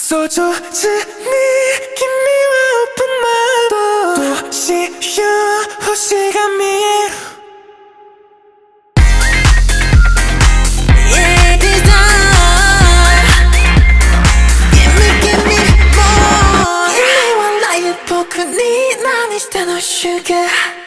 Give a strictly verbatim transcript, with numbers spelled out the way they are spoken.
So to me, give me open mind. 또 쉬어 호시감이 Yeah, this time. Give me, give me more. Give me one light, 포근히 난 이제 너 sugar.